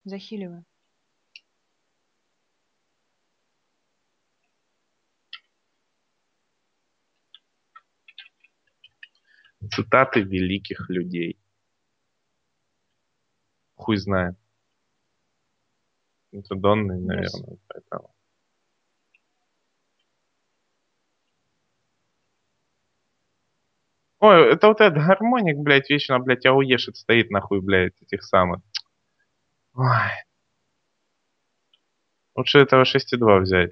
Захиливаю. Цитаты великих людей. Хуй знает. Это Донны, наверное, поэтому. Ой, это вот этот гармоник, блядь, вечно, блядь, ауешит стоит нахуй, блядь, этих самых. Ой. Лучше этого 6,2 взять.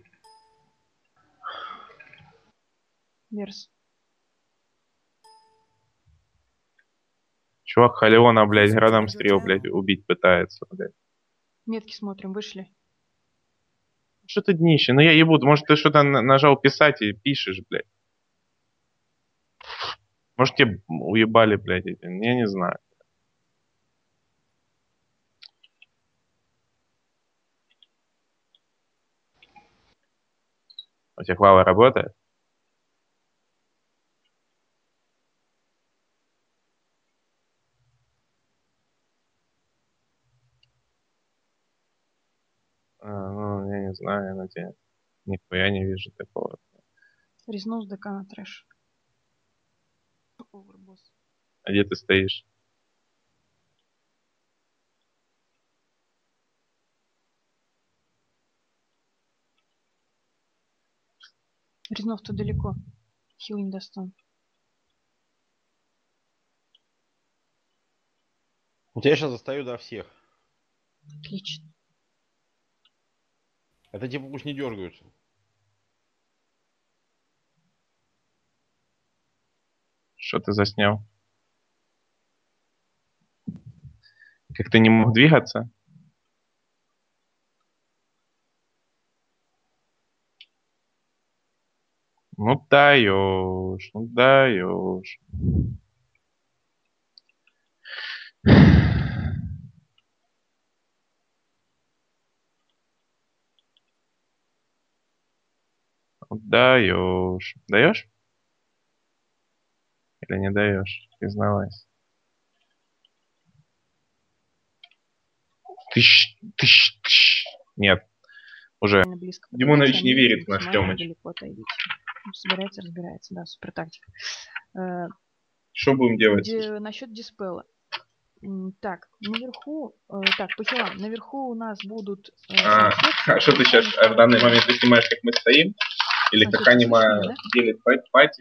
Верс. Чувак Халиона, блядь, градом стрел, блядь, убить пытается, блядь. Метки смотрим, вышли. Что ты днище? Ну я ебу, может ты что-то нажал писать и пишешь, блядь. Может тебе уебали, блядь, эти, я не знаю. У тебя клава работает? Ну, я не знаю, я надеюсь. Нихуя не вижу такого. Резнул с ДК на трэш. Овербосс. А где ты стоишь? Резнов-то далеко. Хил не достану. Вот я сейчас застаю, да, всех. Отлично. Это типа пусть не дергаются. Что ты заснял? Как ты не мог двигаться? Ну даешь, ну даешь. Даешь. Даешь? Или не даешь? Признавайся. Тыщ. Нет. Уже. Близко Димонович не они верит в наш максимально Тёмыч. далеко отойдите. Собирается, разбирается. Да, супер тактика. Что будем делать? Насчет диспела. Так, наверху, так, по хилам. Наверху у нас будут... А что ты сейчас в данный момент ты снимаешь, как мы стоим? Или как анима делит пати?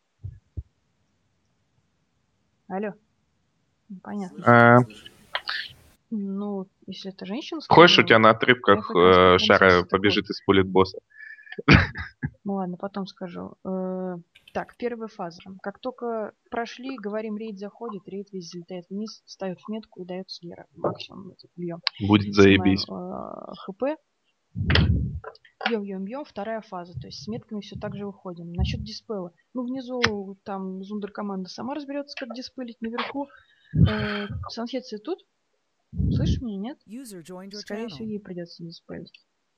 Алло. Понятно. Ну, если это женщина... Хочешь, у тебя на отрывках шара побежит из пулит босса? Ну ладно, потом скажу. Так, первая фаза. Как только прошли, говорим, рейд заходит, рейд весь залетает вниз, ставит в метку и дает слера. Максимум бьем. Будет заебись. ХП. Бьем. Вторая фаза. То есть с метками все так же выходим. Насчет диспела. Ну, внизу там зундеркоманда сама разберется, как диспелить. Наверху Санхеция тут. Слышишь меня, нет? Скорее всего, ей придется диспелить.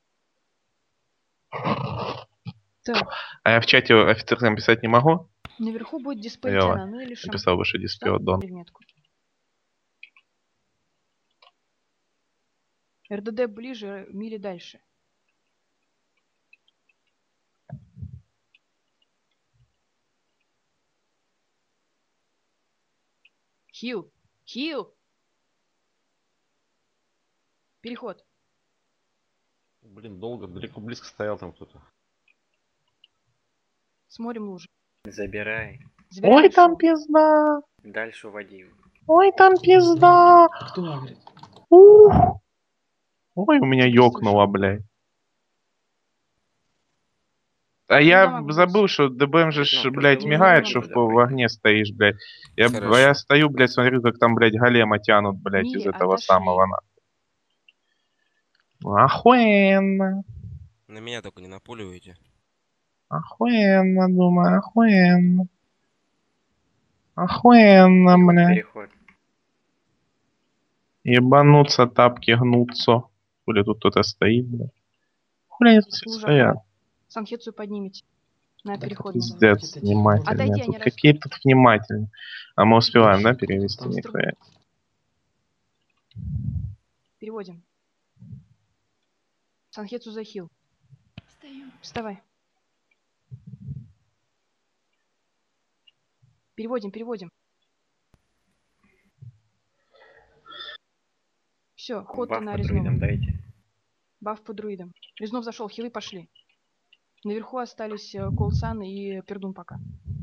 Так. А я в чате офицерам писать не могу? Наверху будет диспелить она, ну или шампунь. Написал выше диспел Дон. РДД ближе, мили дальше. Хил! Переход. Блин, долго, далеко, близко стоял там кто-то. Смотрим лужи. Забирай. Ой, там пизда. Дальше уводи. Ой, там пизда. Кто говорит? Ой, у меня ёкнуло, блядь. А я забыл, что ДБМ же, блядь, мигает, что в огне стоишь, блядь. Я стою, блядь, смотрю, как там, блядь, голема тянут, блядь, из этого самого на. Охуенно. На меня только не напуливайте. Охуенно, думаю, охуенно. Охуенно, блядь. Ебануться, тапки гнутся. Хули тут кто-то стоит, блядь. Хули они тут все стоят? Санхецию поднимите. На переход. Пиздец, внимательно. Тут какие тут внимательные. А мы успеваем, да, перевести? Нихуя. Переводим. Санхетсу захил. Вставай. Переводим. Все, ход Баф на по Резнова. друидам дайте. Баф по друидам. Резнов зашел, хилы пошли. Наверху остались Колсан и Пердун пока.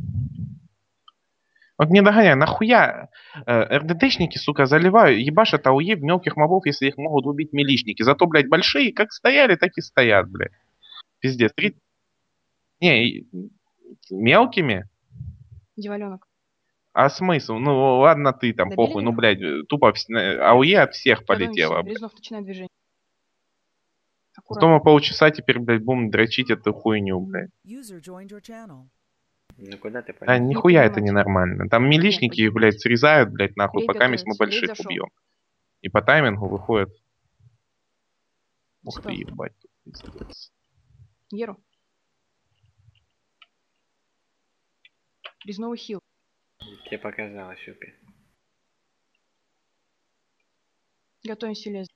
Вот не догоняй, нахуя РДДшники, сука, заливают, ебашат АОЕ в мелких мобов, если их могут убить милишники. Зато, блядь, большие как стояли, так и стоят, блядь. Пиздец. Не, мелкими? Деваленок. А смысл? Ну, ладно ты там, Добили похуй. Ну, наверху? блядь, тупо АОЕ от всех полетело, блядь. Резнов начинает движение. Зато мы Аккуратно. полчаса теперь, блядь, будем дрочить эту хуйню, блядь. Ну куда ты Да полез? нихуя это поднимать. ненормально. Там милишники их, поднимать. блядь, срезают, блядь, нахуй, Рейд пока мы готовится. Рейд больших зашел. убьем. И по таймингу выходит. Ух Диспел. ты, ебать. Пиздец. Геру. Резновый хил. Тебе показалось, Юпи. Готовимся лезть.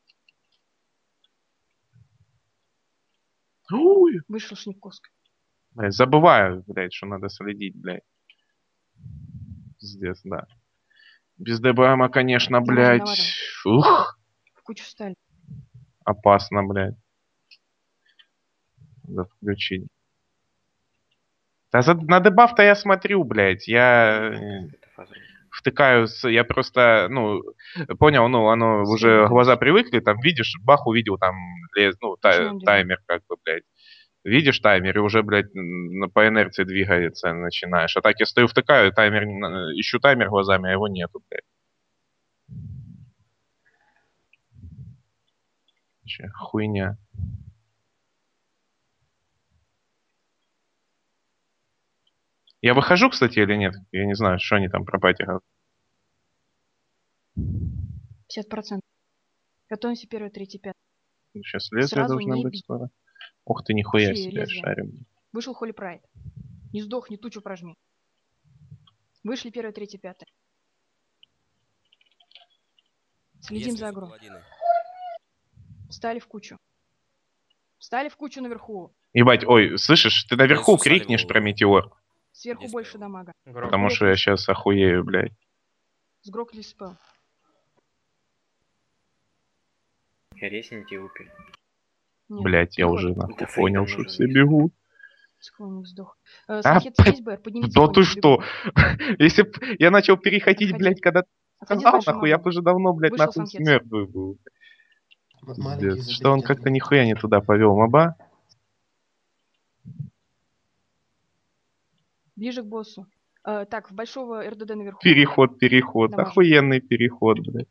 Ой, Вышел Шниковск. блядь, забываю, блядь, что надо следить, блядь. Пиздец, да. Без ДБМа, конечно, блядь. виновата. Ух, В кучу стали. опасно, блядь. Надо включить. Да на дебаф-то я смотрю, блядь. Я Это фаза. втыкаю, я просто, ну, понял, ну, оно уже Средний глаза дальше. привыкли, там, видишь, бах, увидел там, ну, Начинаем движение. таймер, как бы, блядь. Видишь таймер, и уже, блядь, по инерции двигается начинаешь. А так я стою, втыкаю, таймер, ищу таймер глазами, а его нету, блядь. Че, хуйня. Я выхожу, кстати, или нет? Я не знаю, что они там про пати говорят. 50%. Готовимся первый, третий, пятый. Сейчас лезвие Сразу должно не быть бить. скоро. Ух ты, нихуя Пошли, себе, лезвие. шарим. Вышел Холли Прайд. Не сдохни, тучу прожми. Вышли первый, третий, пятый. Следим Есть за внизу агро. паладины. Встали в кучу. Встали в кучу наверху. Ебать, ой, слышишь, ты наверху Внизу стали крикнешь голову. про метеор. Сверху Диспел. больше дамага. Потому что я сейчас охуею, блядь. Сгрокли спел. Резните Юпи. Нет. Блядь, я Переход. уже нахуй Это фейдом понял, что нужен все вниз. бегут. Склонник сдох. А, Санхет есть БР? Поднимите да его, ты они что? побегут. Если б я начал переходить, Отходи. блядь, когда ты Отходи с сказал, большим нахуй, я мобом. бы уже давно, блядь, Вышел нахуй Санхет. мертвый был. Маленький Пиздец. Что он заберите как-то от нихуя не туда повел, моба? Ближе к боссу. Так, в большого РДД наверху. Переход. Дамажу. Охуенный переход, блядь.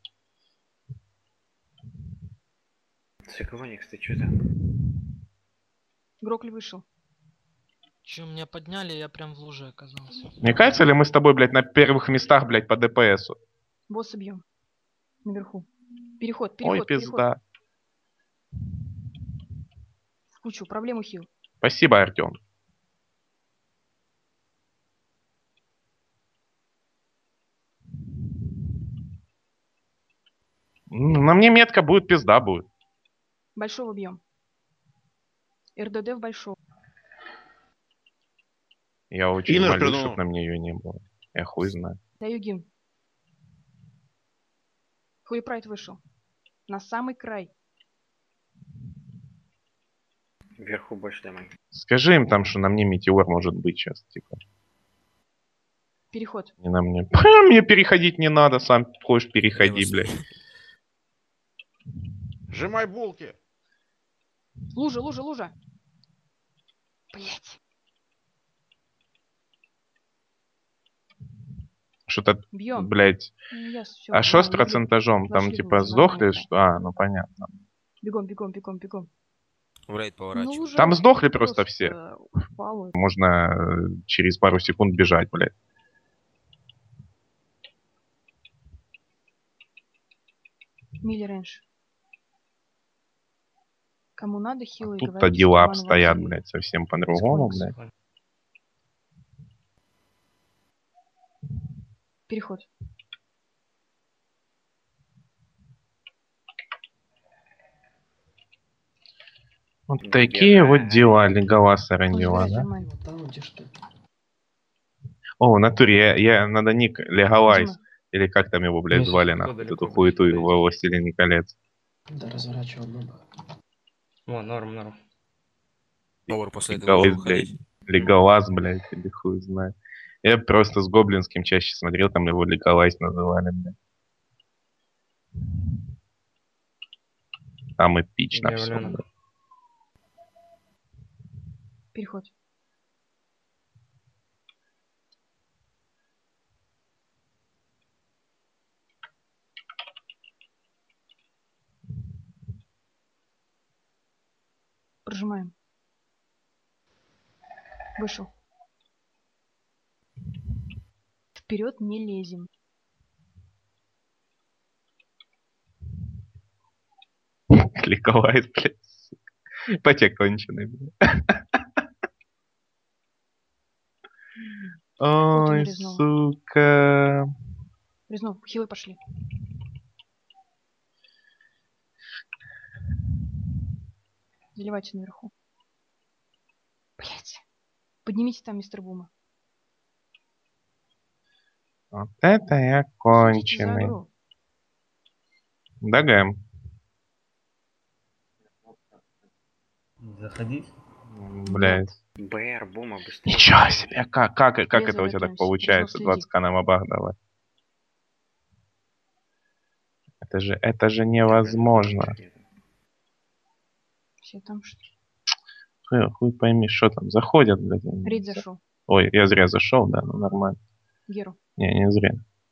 Соколоникс, ты чё там? Грокли вышел. Че, меня подняли, я прям в луже оказался. Мне кажется ли мы с тобой, блядь, на первых местах, блядь, по ДПСу? Босса бьем. Наверху. Переход. Ой, пизда. В кучу. Проблему хил. Спасибо, Артем. На мне метка будет, пизда будет. Большого бьем. РДД в большого. Я очень Иннер молюсь, пернул. чтобы на мне ее не было. Я хуй знаю. Даю гимн. Хуепрайд вышел. На самый край. Вверху больше дамаг. Скажи им там, что на мне метеор может быть сейчас, типа. Переход. Не на мне. Мне переходить не надо, сам хочешь переходи, Лево блядь. сюда. Сжимай булки. Лужа. Блять. Что-то, Бьем. блядь. А что с процентажом? Там типа сдохли, что? А, ну понятно. Бегом. В рейд Ну, поворачивай. лужа Там сдохли просто все. упала. Можно через пару секунд бежать, блядь. Мили раньше. Кому надо хилы, Тут-то говорите, дела чтобы обстоят, выводили. блядь, совсем по-другому, Сколько? блядь. Переход. Вот Да, такие вот Герай. дела, Леголаса Он ранила, забирает да? нормально. Вот там, где ж ты? О, в натуре, надо ник Леголайс. Дима, Или как там его, блядь, Ну, звали, кто нахуй, вот далеко, эту хуету блядь, во «Властелине колец». Да, разворачивал много. О, норм. Повар после этого уже Леголайс, блядь. выходить. Леголас, блядь, или хуй знает. Я просто с Гоблинским чаще смотрел, там его Леголайс называли, блядь. Там эпично все, Явлено. блядь. переход. Прожимаем. Вышел. Вперед не лезем. Леголайс, блядь, сука. Потек конченый, блядь. Вот они Ой, резнули. сука. Резнов, хилы пошли. Заливайте наверху. Блять. Поднимите там мистер Бума. Вот это я Следите за конченый. агро. Да, Гэм? Заходить? Блядь. БР, бума, быстрее. Ничего себе, как это у тебя так готовимся. получается? Резнов, 20 на мобах давай. Это же Да, невозможно. блядь, нет. Все там что ли? Хуй пойми, что там, заходят, блядь. они. Рид зашел. Ой, я зря зашел, да, ну нормально. Геру. Не зря.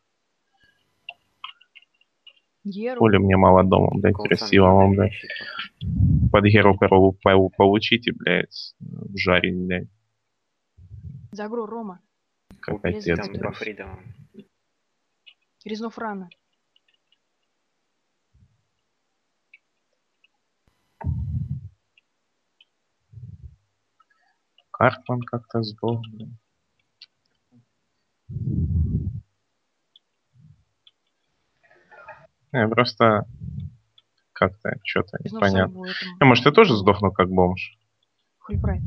Геру. Хули мне молодому, блядь, Колсан красивому, геймер блядь. ящик. Под геру корову получите, блядь, жарить, блядь, За агро Рома. как Убить отец, там блядь. по фридомам. Резнов рано. Картман как-то сдох, блядь. Просто как-то что-то Резнов непонятно. сальву этому. Может, я тоже сдохну как бомж? Хульпрайд.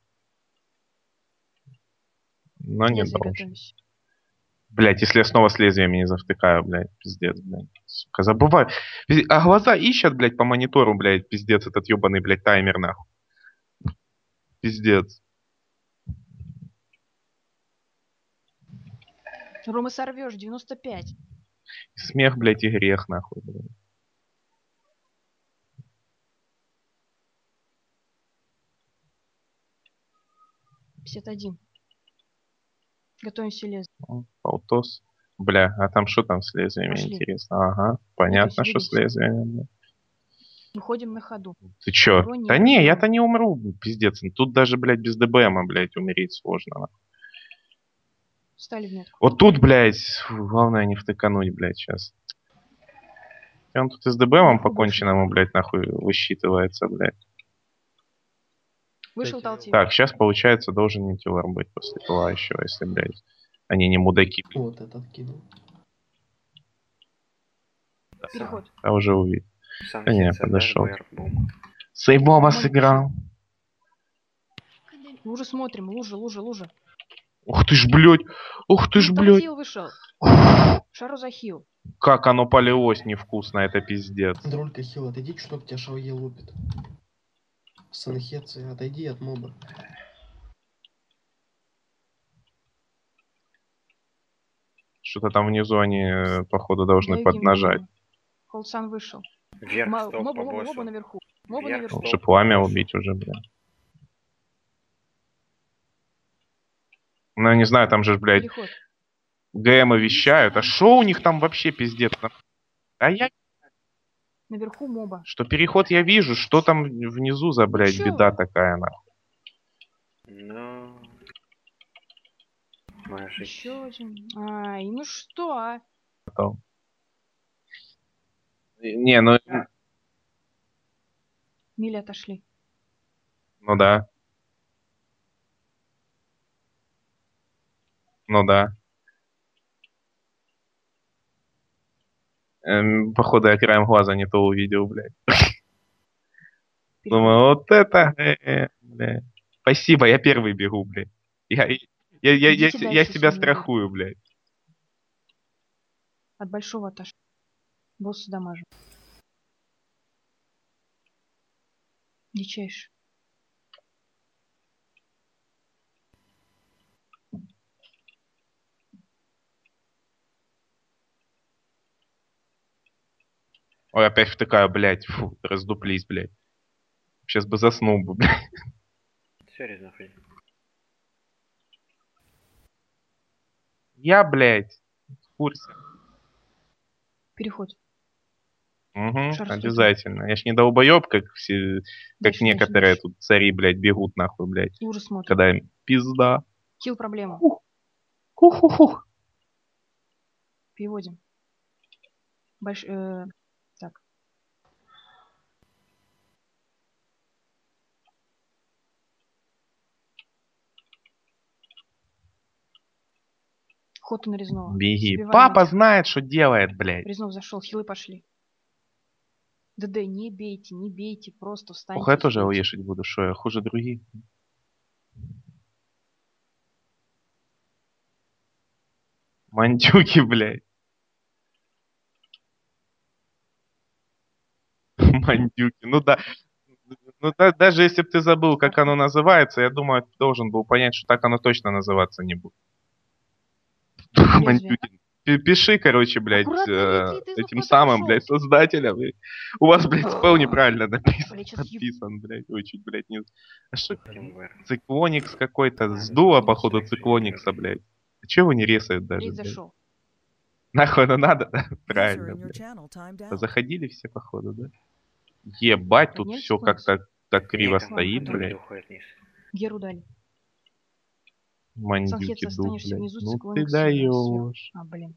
Но не Лезвие должен. готовимся. Блять, если я снова с лезвиями не завтыкаю, блядь, пиздец, блядь. Сука, забываю. А глаза ищут, блядь, по монитору, блядь, пиздец, этот ебаный, блядь, таймер, нахуй. Пиздец. Рома сорвешь, 95. Смех, блядь, и грех, нахуй, блядь. Пятьдесят один. Готовимся лезть. Полтос. Бля, а там что там с лезвиями, Пошли. интересно? Ага, понятно, что с двигайся. лезвиями, блядь. Выходим на ходу. Ты чё? Агро не Да не, берем. я-то не умру, пиздец. Тут даже, блядь, без ДБМа, блядь, умереть сложно, нахуй. Встали в метку. Вот тут, блядь, главное не втыкануть, блядь, сейчас. Он тут и с ДБМом Наверху поконченному, блядь, нахуй высчитывается, блядь. Вышел толтей. Так, сейчас, получается, должен Нитилар быть после пылающего, если, блядь, они не мудаки. Вот этот кинул. Переход. Я уже увидел. Сам Да не, сеть, подошел. БР, бум. Сейбома Нормально сыграл. Лужи смотрим. Лужа. Ух ты ж, блядь. Ух ты ж, блядь. Толтил вышел. Шару захил. Как оно полилось невкусно, это пиздец. Дролька хил, отойди чуток, тебя шауе лупит. Санхецы, отойди от моба. Что-то там внизу они, походу, должны Даю поднажать. гимн. Холсан вышел. Вверх, стоп, по Моба боссу. наверху. Моба Вверх, наверху. стоп. Лучше пламя боссу. убить уже, блядь. Ну, я не знаю, там же, блядь, Переход. ГМы вещают. А шо у них там вообще пиздец? А я... Наверху моба. Что переход я вижу, что там внизу за, блядь, чё? беда такая, нахуй. Ну... Моя жизнь. Еще один. Ай, ну что, а? Не, ну Мили отошли. да. Ну да. Походу, я краем глаза не то увидел, блядь. Думаю, вот это, блядь. Спасибо, я первый бегу, блядь. Идите Я дальше, себя если не верите. страхую, блядь. От большого отошли. Босса дамажу. Дичайше. Ой, опять втыкаю, блядь. Фу, раздуплись, блядь. Сейчас бы заснул бы, блядь. Серьезно, ходи. Я, блядь, в курсе. Переход. Угу, Шар обязательно. Я ж не долбоёб, как все, как Дальше, некоторые дальше. тут цари, блядь, бегут нахуй, блядь. И уже смотрит. Когда им пизда. Хил проблема. Ху-ху-ху. Переводим. Так. Ход на резного. Беги. Забиваем Папа этих. знает, что делает, блядь. Резнов зашел, хилы пошли. ДД, не бейте, просто встаньте. Ох, я и тоже стойте. уешить буду, что я хуже других. Мандюки, блядь. Мандюки. Ну да. Ну даже если бы ты забыл, как оно называется, я думаю, ты должен был понять, что так оно точно называться не будет. Лезвие. Мандюки. Пиши, короче, блядь, Аккуратно, Резнов этим куда-то самым, пошел. блядь, создателем. Блядь. У вас, блядь, спел неправильно написан. Блядь, сейчас Подписан, блядь. Ой, чуть, блядь, не... А что? Тимвер. Циклоникс какой-то. Надо Сдуло, запомнить, походу, что циклоникса, это. блядь. А чего его не ресают даже, Рейд блядь? зашел. Нахуй оно надо? Да? User Правильно, in your блядь. channel timed out. Заходили все, походу, да? Ебать, тут Подняли все циклоникс? как-то так криво Нет, там стоит, потом блядь. уходит вниз. Геру дали. Мандюки Санхец, дух, останешься блядь. внизу, Ну ты циклоникс даешь. сверху. А, блин.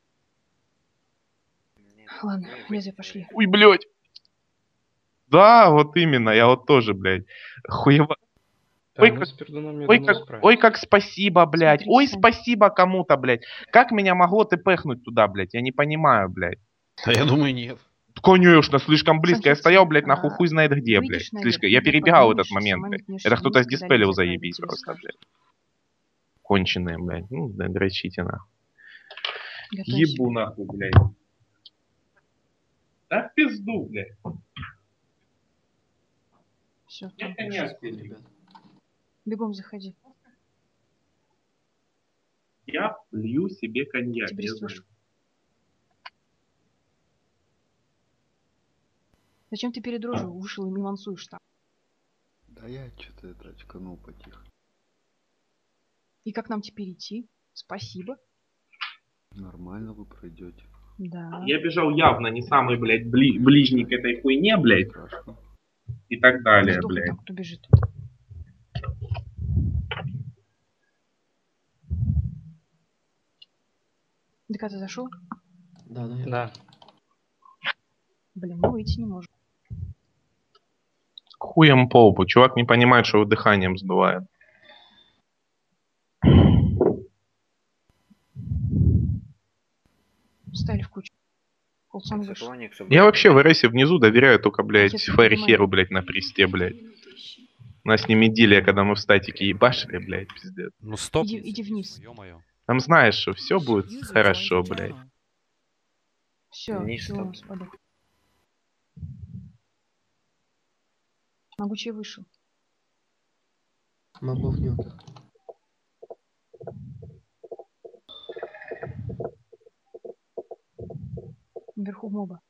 Нет, Ладно, вы лезвие выйдете, пошли. Ой, блядь. Да, вот именно, я вот тоже, блядь. Хуево. Да, Ой, мы как, с пердуном, я ой, думаю, как, справимся. ой, как спасибо, блядь. Смотри, Ой, Сань. спасибо кому-то, блядь. Как меня могло ты пехнуть туда, блядь? Я не понимаю, блядь. Да я думаю, нет. Конечно, слишком близко. Я Санхец, стоял, блядь, нахуй хуй знает где, блядь. выйдешь наверх, Слишком. Я либо перебегал этот поднимешься, момент, сама блядь. метнешься Это кто-то вниз, когда сдиспелил лезвие заебись пройдет, тебе просто, скажут. блядь. Конченые, блядь. Ну, да, дрочите нахуй. Готовься. Ебу нахуй, блядь. Да в пизду, блядь. Все, Я там. коньяк Ход, пил. ребят. Бегом заходи. Я лью себе коньяк. Тебе я рисуешь. знаю. Зачем ты перед рожей вышел и мимансуешь там? Да я что-то это очканул потихо. И как нам теперь идти? Спасибо. Нормально вы пройдете. Да. Я бежал явно не самый, блядь, ближний к этой хуйне, блядь, Страшно. и так далее, Сдохнет блядь. там, кто бежит. ДК ты зашел? Да, я. Да. Блин, мы выйти не можем. Хуем по лбу. Чувак не понимает, что его дыханием сдувает. Встали в кучу. Колсон вышел. Циклоник, Я вообще в РСе внизу доверяю только, блядь, Санхец, Фарихеру, поднимай. блядь, на присте, блядь. У нас с ним идиллия, когда мы в статике ебашили, блядь, пиздец. Ну стоп. Иди вниз. Ё-моё. Там знаешь, что все будет User joined хорошо, your блядь. channel. Все, Вниз все у там. нас падает. Могучий вышел. Мобов мелких. Наверху моба.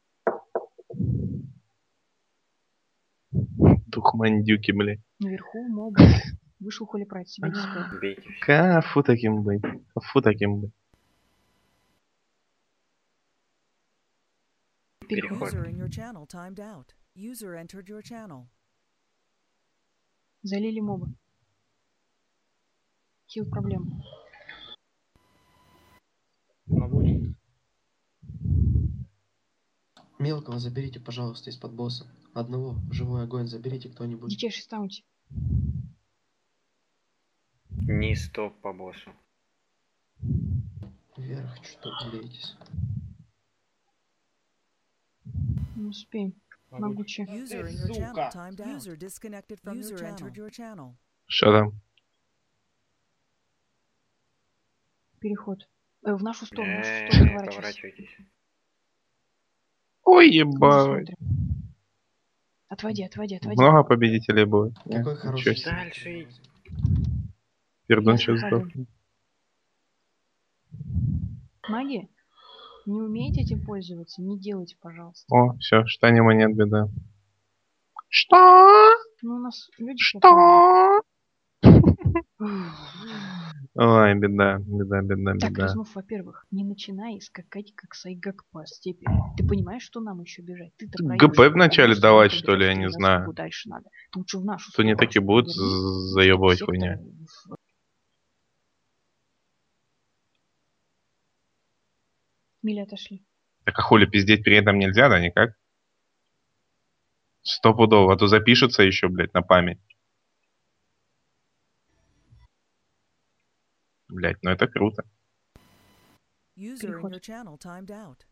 Дух мандюки, блядь. Наверху моба. Вышел Холли Прайд, себе диспел. Бейте все. Кафу таким быть. Кафу таким быть. Переход. User in your channel timed out. User entered your channel. Залили моба. Хил проблема. Мелкого заберите, пожалуйста, из-под босса. Одного в живой огонь заберите кто-нибудь. Дичайший стаунти. Не стоп по боссу. Вверх, что надеетесь. Не успеем. Могучий. User in your channel timed out. User disconnected from your channel. Entered your channel. Что там? Переход. В нашу сторону, поворачивайся. Поворачивайтесь. Ой, Внизу ебать. смотрим. Отводи. Много победителей будет. Какой хороший. себе. Дальше. Пердун Ясно, сейчас падаем. сдохнет. Маги, не умеете этим пользоваться? Не делайте, пожалуйста. О, все, штани монет, беда. Что? Ну, у нас люди плохо. Что? Ой, беда. Так, Резнов, во-первых, не начинай скакать, как Сайгак по степи. Ты понимаешь, что нам еще бежать? Ты-то ГП проедешь, вначале потому давать, нам что ли, я бежать не 3 раза знаю. дальше надо. Лучше в нашу То не сторону, таки чтобы будут вернуть, заебывать чтобы хуйня. сектор Мили отошли. Так а хули пиздеть при этом нельзя, да, никак? Стопудово, а то запишется еще, блядь, на память. Блядь, ну это круто. User in your channel timed out.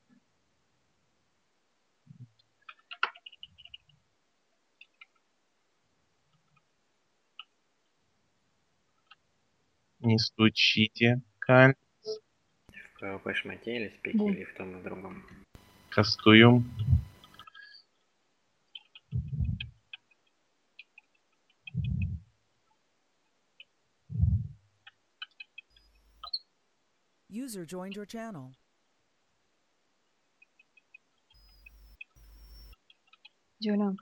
Не стучите, каль. В ПВП шматели, спикили в том и другом. Кастуем. User joined your channel. Диалянг.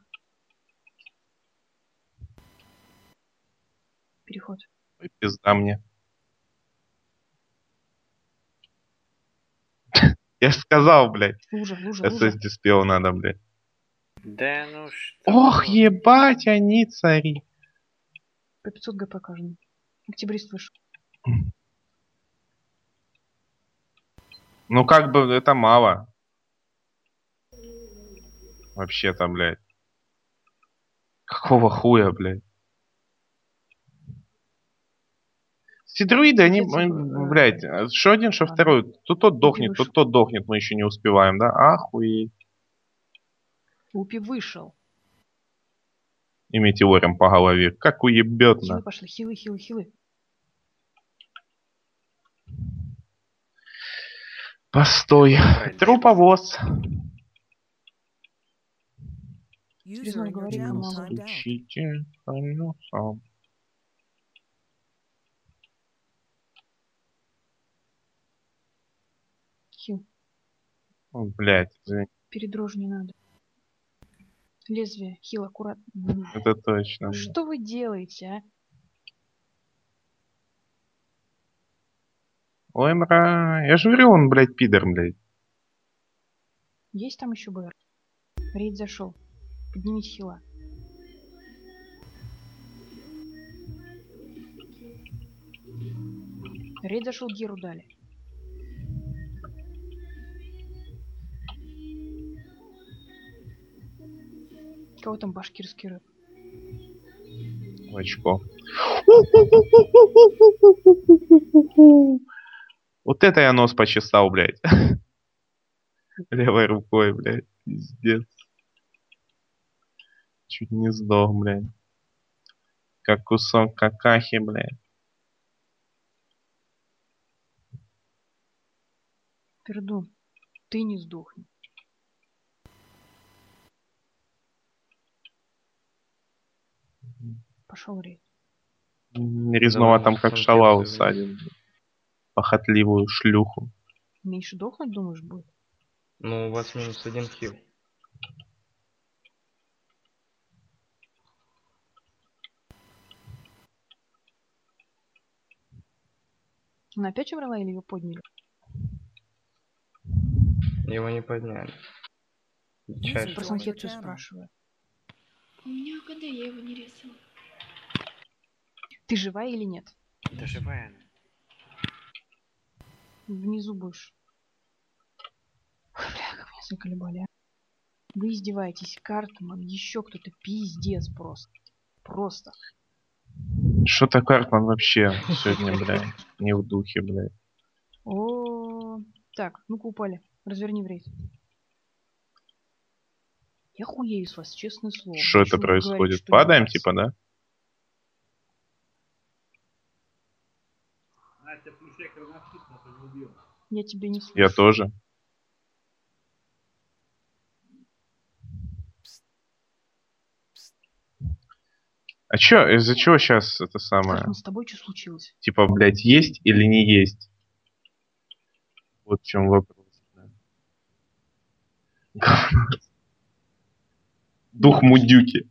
Переход. Ой, пизда мне. Я ж сказал, блядь. Лужа. SS диспел надо, блядь. Да ну что? Ох, ебать, они цари. По 500 ГП каждый. Октябрист вышел. Ну как бы это мало. Вообще-то, блядь. Какого хуя, блядь? Сидруиды, они, блядь, что один, что второй. То тот дохнет, то тот дохнет, мы еще не успеваем, да? Ахуеть. Лупи вышел. И метеором по голове. Как уебет Хилы на. пошли, хилы. Постой. Труповоз. User in your channel timed out. Стучите колесом. Хил. О, блядь, извини. Передрожь не надо. Лезвие. Хил, аккуратно. Это точно. Ну что вы делаете, а? Ой, мра. Я же говорю, он, блядь, пидор, блядь. Есть там еще БР? Рейд зашел. Поднимите хила. Рейд зашел, Геру дали. Кого там башкирский рэп? Очко. Вот это я нос почесал, блядь. Левой рукой, блядь. Пиздец. Чуть не сдох, блядь. Как кусок какахи, блядь. Пердун, ты не сдохни. Пошел рейд. Резнова там как шалаву садит. Похотливую шлюху. Меньше дохнуть, думаешь, будет? Ну, у вас -1 хил. Она опять умерла или ее подняли? Его не подняли. Про санхетцию спрашиваю. У меня КД, я его не резала. Ты живая или нет? Да живая она. Внизу будешь. Ой, бля, как меня заколебали, а. Вы издеваетесь, Картман, еще кто-то, пиздец просто. Просто. Что-то Картман вообще сегодня, блядь, не в духе, блядь. О, так, ну-ка упали. Разверни в рейд. Я хуею с вас, честное слово. Что это Еще вы говорите, происходит? что Падаем, нет. типа, да? Я тебя не слышу. Я тоже. А чё, из-за чего сейчас это самое? Стахман, с тобой что случилось? Типа, блядь, есть или не есть? Вот в чем вопрос. Да. Дух мудюки.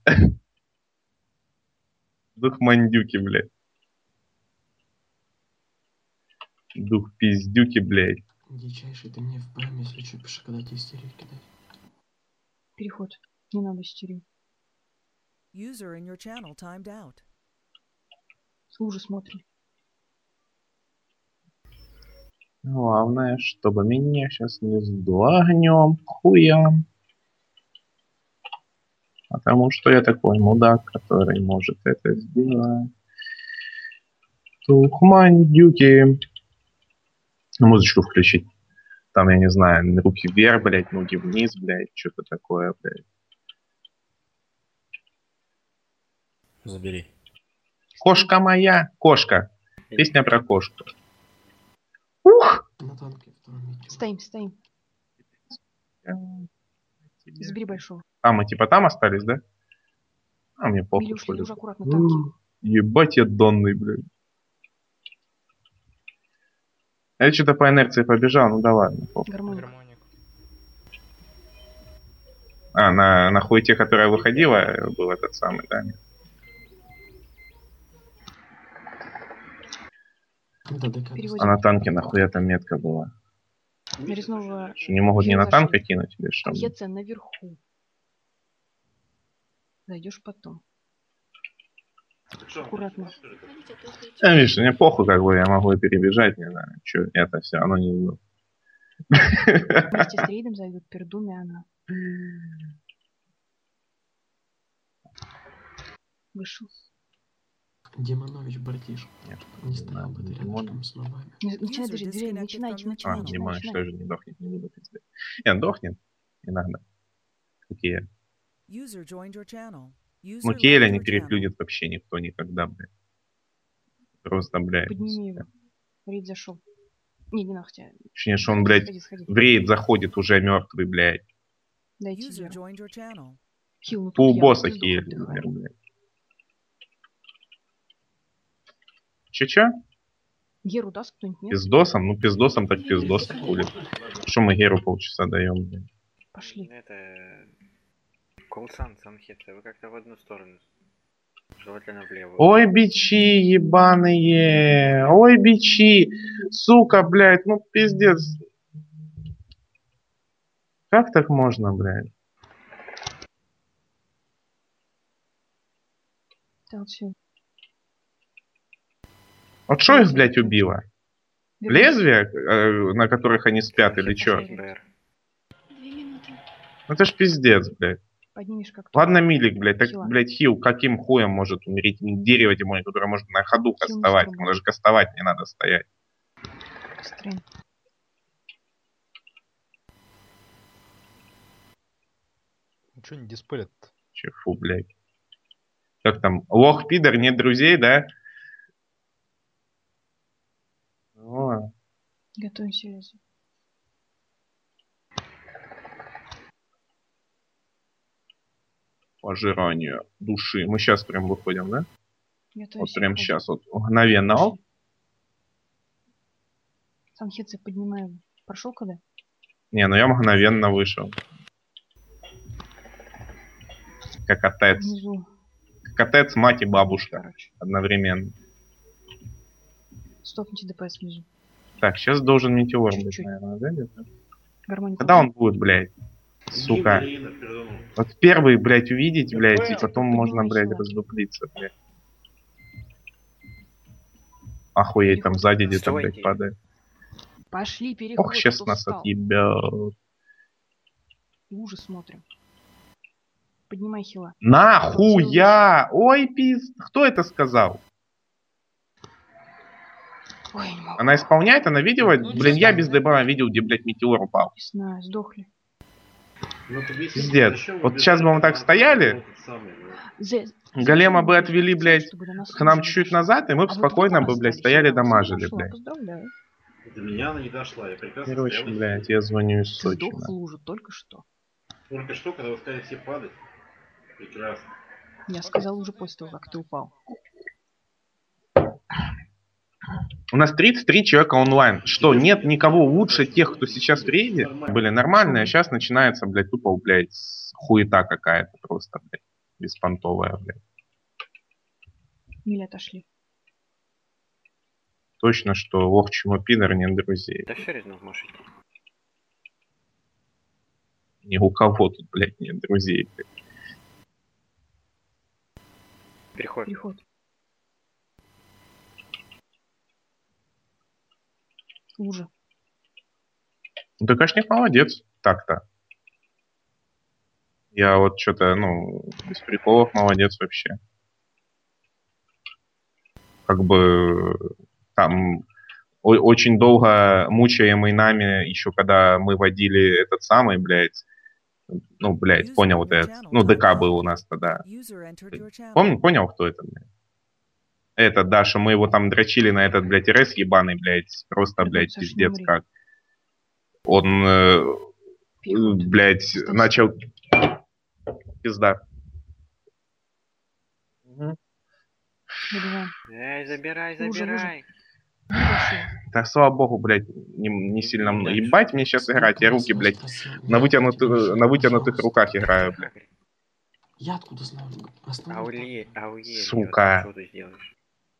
Дух мандюки, блядь. Дух пиздюки, блядь. Дичайший ты мне в ПМ, если что, пиши, когда тебе истерить кидать. Переход. Не надо истерить. User in your channel timed out. Служи, смотрим. Главное, чтобы меня сейчас не сдуло огнем, хуям. Потому что я такой мудак, который может это сделать. Тухмандюки. Музычку включить. Там, я не знаю, руки вверх, блядь, ноги вниз, блядь, что-то такое, блядь. Забери. Кошка моя, кошка. Песня про кошку. Ух! На танке втором мите. Стоим, стоим. Забери большого. А, мы типа там остались, да? А, мне похуй. Милюш, хули. уже аккуратно танки. Ебать я донный, блядь. Я что-то по инерции побежал, ну да ладно. Похуй. Гармоник. А, на хуете, которая выходила, был этот самый, да? Когда ДК Переводим. А на танке нахуя там метка была? Нарезного... Что, не могут ни на танка кинуть или что? Ехаться наверху. Зайдешь потом. Аккуратно. Смотрите, а то зайдёт. Видишь, мне похуй, как бы я могу и перебежать, не знаю, что это все равно не иду. Вместе с рейдом зайдут Пердун и она. Вышел. Демонович, братиш. Нет, Не стоял бы ты Димон. рядом с мобами. Начинай движение, движение, начинайте, А, начинайте, Димоныч начинайте. тоже не дохнет, не буду пиздец. Не, дохнет. Не надо. Какие? User joined your channel. User Ну, Кейля left не your channel. переплюнет вообще никто никогда, блядь. Просто, блядь. Подними его. Рейд зашел. Не нахуй тебя. Точнее, что он, блядь, Сходи, сходи. в рейд заходит уже мертвый, блядь. Дайте User Геру. joined your channel. Хил, ну тут Пол я босса пизду Кейля, отдыхаю. например, блядь. Че-че? Геру даст кто-нибудь, нет? Пиздосом? Ну, пиздосом так пиздосом, хули. Что мы Геру полчаса даем, блядь? Пошли. Это... Колсан, Санхеца, вы как-то в одну сторону. Желательно влево. Ой, бичи ебаные! Ой, бичи! Сука, блядь, ну пиздец. Как так можно, блядь? Толчу. Вот что их, блядь, убило? Лезвия, на которых они спят, или чё? БР. 2 минуты. Ну это ж пиздец, блядь. Поднимешь как Ладно, Милик, блядь, так, Хила. блядь, Хил каким хуем может умереть? Дерево тем более, которое может на ходу Хил не кастовать. срубал. Ему даже кастовать не надо стоять. Быстрее. Ничего не диспелят. Че, фу, блядь. Как там? Лох, пидор, нет друзей, да? О, Готовимся лезу. пожиранию души. Мы сейчас прям выходим, да? Вот Готовимся. прям выходим. сейчас, вот мгновенно. Оп. Пошли. Санхецы поднимаем. Прошел когда? Не, ну я мгновенно вышел. Как отец. Внизу. Как отец, мать и бабушка. Короче. Одновременно. Стопните ДПС внизу. Так, сейчас должен метеор быть, Чуть-чуть. наверное, да, где-то? Гармонику. Когда он будет, блядь? Сука. Вот первый, блядь, увидеть, блядь, и потом можно, блядь, раздуплиться, блядь. Охуеть, там сзади где-то, блядь, Стойте. падает. Пошли, переход. Ох, сейчас кто нас встал. отъебет. Ужас смотрим. Поднимай хила. Нахуя! Ой, пиз... Кто это сказал? Ой, не могу. Она исполняет, она видела? Ну, Блин, я честно, без да. дебара видел, где, блядь, метеор упал. Не знаю, сдохли. Пиздец. Вот сейчас бы мы так стояли, голема бы отвели, блядь, к нам чуть-чуть назад, и мы бы спокойно бы, блядь, стояли дамажили, блядь. Поздравляю. До меня она не дошла, я прекрасно Короче, стоял. блядь, я звоню из Ты Сочи. сдох в лужу только что. Только что, когда вы сказали все падать. Прекрасно. Я сказал уже после того, как ты упал. У нас 33 человека онлайн. Что, нет никого лучше тех, кто сейчас в рейде? Были нормальные, а сейчас начинается, блядь, тупо, блядь, хуета какая-то просто, блядь, беспонтовая, блядь. Мили отошли. Точно, что лох чему пидор нет друзей. Да все Резнов можешь идти. Ни у кого тут, блядь, нет друзей, блядь. Переход. Переход. Лужа. Ну, ты, конечно, молодец, так-то. Я вот что-то, ну, без приколов молодец вообще. Как бы там очень долго мучаемый нами, еще когда мы водили этот самый, блядь, ну, блядь, понял вот этот, ну, ДК был у нас тогда. Понял, кто это, блядь? Это, да, что мы его там дрочили на этот, блядь, РС ебаный, блядь, просто, блядь, пиздец как. Он, блядь, начал... Пизда. Эй, забирай. Да, слава богу, блядь, не сильно много. Ебать мне сейчас играть, я руки, блядь, на вытянутых руках играю, блядь. Я откуда знаю? Ауе. Сука. Что ты сделаешь?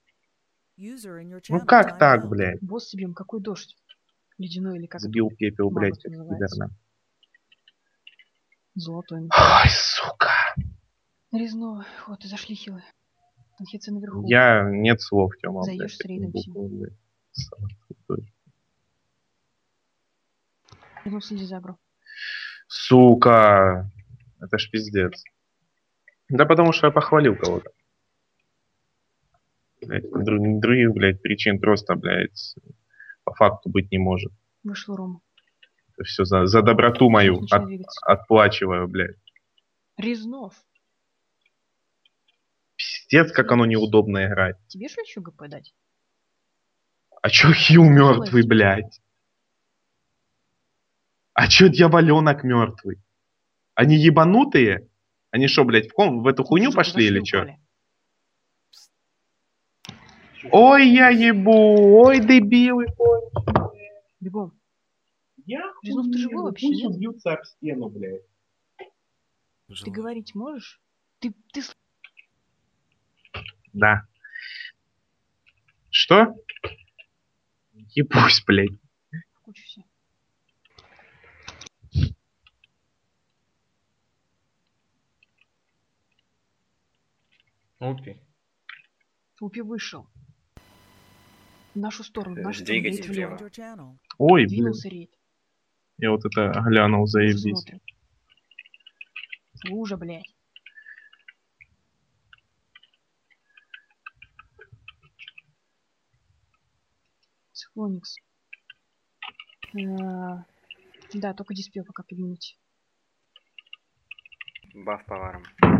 Ну как так, блядь? Босс себе, какой дождь? Ледяной или как? Сбил пепел, блядь, это как называется? пидорно. Золотой. Ой, сука. Резно. Вот, и зашли хилы. Анхецы наверху. Я нет слов, Тёма, Зайдешь блядь. с рейдом букву, блядь. Ну, следи за агро. Сука. Это ж пиздец. Да потому что я похвалил кого-то. Блядь, других, блядь, причин просто, блядь, по факту быть не может. Вышел Рома. Это все за доброту мою Начинай двигаться. отплачиваю, блядь. Резнов. Пиздец, как оно неудобно играть. Тебе что еще ГП дать? А чё Хью мертвый, блядь? А чё дьяволенок мертвый? Они ебанутые? Они что, блядь, в эту хуйню пошли или чё? Ой, я ебу, ой, дебилы, Бегом. Я Резнов, ты живой вообще, пусть нет? убьются об стену, блядь. Ты говорить можешь? Ты... Да. Что? Ебусь, блядь. Кучу все. Опи. Упи вышел. В нашу сторону, в нашу сторону. Двигайтесь Рейд влево. влево. Ой, блин. Двинулся рейд. Я вот это глянул, Лужу заебись. смотрим. Лужа, блядь. Циклоникс. Да, только диспел пока поднимите. Баф поваром.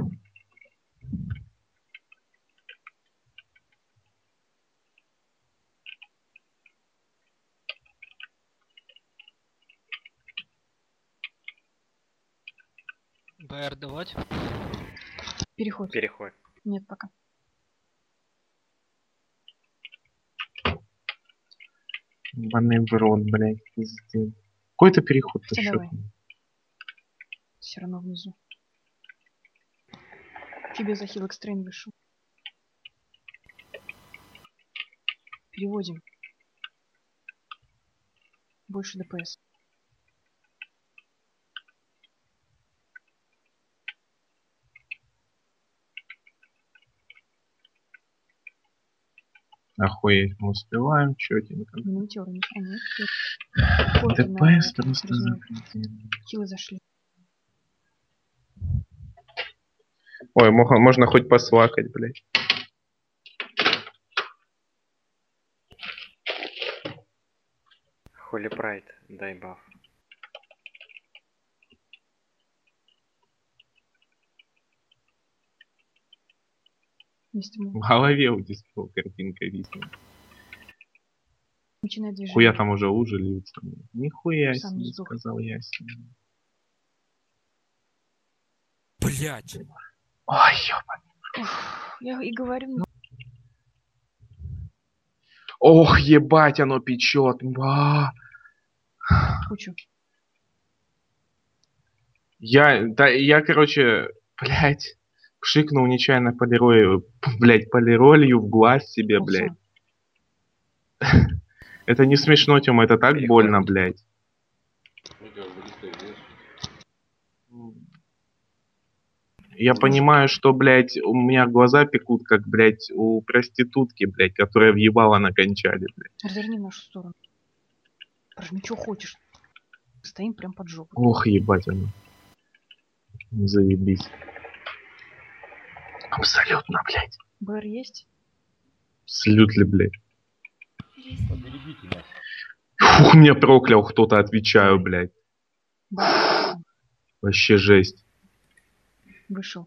БР давать? Переход. Переход. Нет, пока. Ебаный в рот, блядь, пиздец. Какой-то переход Хотя еще. давай. Все равно внизу. Тебе захил экстрейн вышел. Переводим. Больше ДПС. Охуеть, мы успеваем, чётенько. Минутёры, не храни. ДПС просто запретили. Хилы зашли. Ой, можно хоть послакать, блядь. Холли Прайд, дай баф. Вместе В голове у Диспела картинка виснет. начинай движение. Хуя там уже лужи льются. Нихуя Сам не себе, сдох. сказал я себе. Блять! Ой, ёбаный. Уф, я и говорю, Ох, ебать, оно печет. кучу. Я, короче, блядь, пшикнул нечаянно полиролью в глаз себе, блядь. Это не смешно, Тёма, это так больно, блядь. Я понимаю, что, блядь, у меня глаза пекут, как, блядь, у проститутки, блядь, которая въебала на кончале, блядь. Разверни в нашу сторону. Прожми, что хочешь. Стоим прям под жопу. Ох, ебать оно. Заебись. Абсолютно, блядь. БР есть? Абсолютно, блядь. Подберегите нас. Фух, меня проклял кто-то, отвечаю, блядь. Да. Вообще жесть. Вышел.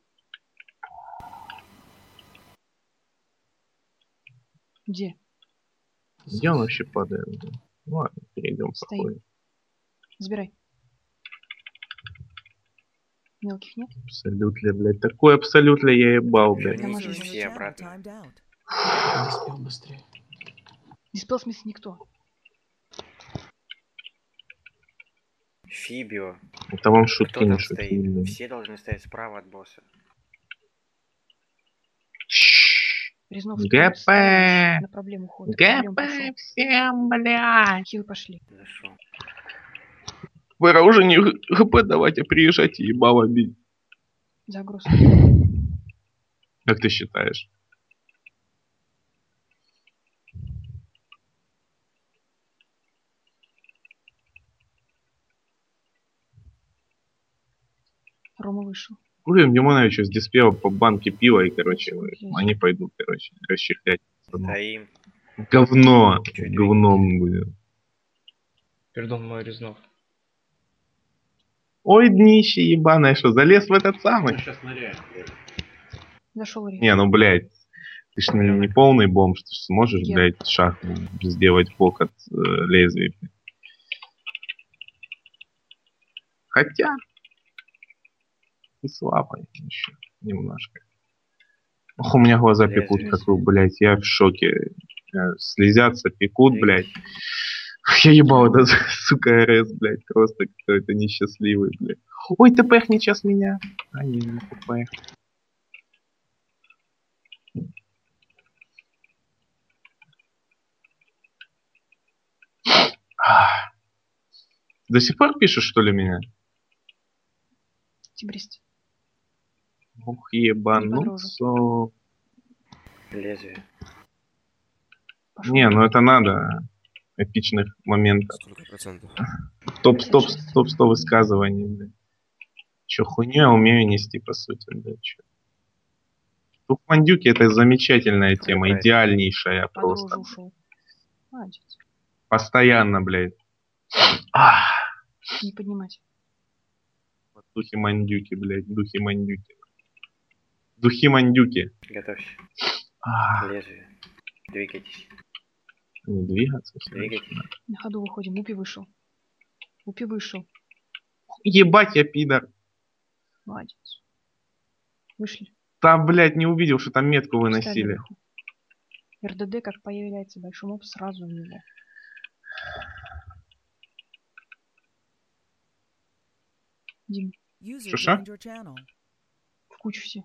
Где? Где он вообще падает? Ну ладно, перейдем Стоим. спокойно. Забирай. Мелких нет? Абсолютно, блядь. Такой абсолютно я ебал, блядь. Вернитесь все обратно. Диспел быстрее. Диспел в смысле никто. Фибио. Это вам шутки Кто не там шутки, стоит? блядь. Все должны стоять справа от босса. Резнов, ГП. ставишь на проблему хода. Проблему пошел. ГП всем, блядь. Хилы пошли. Зашел. Пора уже не ГП давайте, приезжайте, ебало бить. Загрузка. Как ты считаешь? Рома вышел. Курим Димоновичу с диспела по банке пива и, короче, Блядь. они пойдут, короче, расчехлять. Стоим. Говно. Чё это Говном будет. Пердон мой Резнов. Ой, днище ебаное, что, залез в этот самый? Сейчас ныряем, блядь. Зашел Ри. Не, ну, блядь, ты ж не полный бомж, ты ж сможешь, Я. блядь, шаг сделать бок от лезвия. Хотя, и слабый еще немножко. Ох, у меня глаза Лезвие. пекут, как вы, блядь, я в шоке. Слезятся, пекут, блядь. Двигайтесь. Я ебал, это, сука, РС, блядь, просто какой-то несчастливый, блядь. Ой, ТПХ не час меня. А, не ТПХ. До сих пор пишешь, что ли, меня? Тибрист. Ух, ебануться. Лезвие. Пошел. Не, ну это надо. Эпичных моментов. Сколько процентов? Топ-100 высказываний, блядь. Чё, хуйню я умею нести, по сути, блядь, чё. Тухмандюки это замечательная тема, Какая? идеальнейшая Под просто. рожу ушел. Молодец. Постоянно, блядь. Не поднимать. Духи-мандюки, блядь, духи-мандюки. Духи-мандюки. Готовься. Ах, Лезвие. Двигайтесь. не двигаться. Двигайтесь. На ходу выходим. Упи вышел. Упи вышел. Ебать, я пидор. Молодец. Вышли. Там, блядь, не увидел, что там метку Встали выносили. наверху. РДД, как появляется большой моб, сразу в него. Дим, User Шо-шо? joined your channel. в кучу все.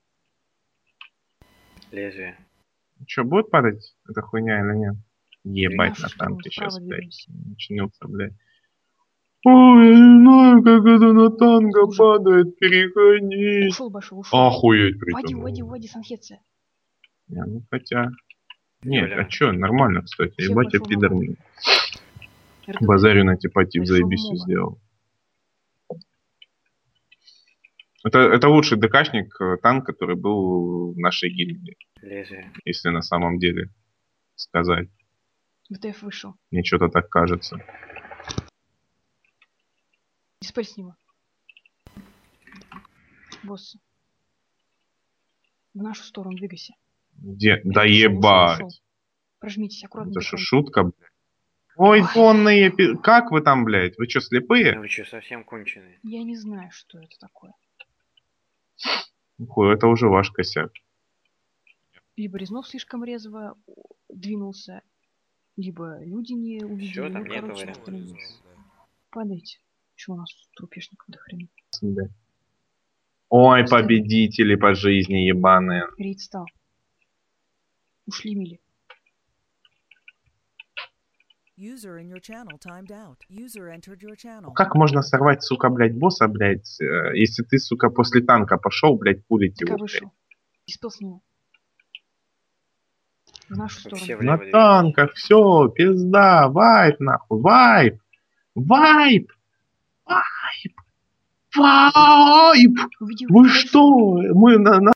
Лезвие. Че, будет падать эта хуйня или нет? Ебать, нашу на сторону, танке справа сейчас, блядь, двигаемся. начнется, блядь. Ой, я не знаю, как это на танка Лужа. падает, переходи. Ушел большой, ушел. Охуеть, Води, санхеция. Не, ну хотя... Нет, Юля. а чё, нормально, кстати. Всем Ебать, я большого пидор. моба. РДД. Базарю на типа тип Большого заебись всё моба. сделал. Это лучший ДКшник, танк, который был в нашей гильдии, Лезвие. если на самом деле сказать. ВТФ вышел. Мне что-то так кажется. Диспель с него. Босс. В нашу сторону двигайся. Где? Да Ушел, ушел, ебать. ушел. Прожмитесь аккуратно. Это что, бегом. шутка, блядь? Ой, донные, как вы там, блядь? Вы что, Да слепые? вы что, совсем конченые? Я не знаю, что это такое. Хуй, это уже ваш косяк. Либо Резнов слишком резво двинулся, либо люди не увидели. Всё, там Ну, нету короче, вариантов. остановились. Падайте. Чё у нас тут трупешников до хрена? Блядь. Ой, Стой. победители по жизни ебаные. Рейд стал. Ушли мили. User in your channel timed out. User entered your channel. Как можно сорвать, сука, блядь, босса, блядь, если ты, сука, после танка пошел, блядь, пулить ТК его, блядь. вышел. Диспел с него. В нашу Все сторону. влево На двигайтесь. танках, все, пизда, вайп, нахуй, вайп, вайп, вайп, вайп. Увидел Вы дальше. что? Мы на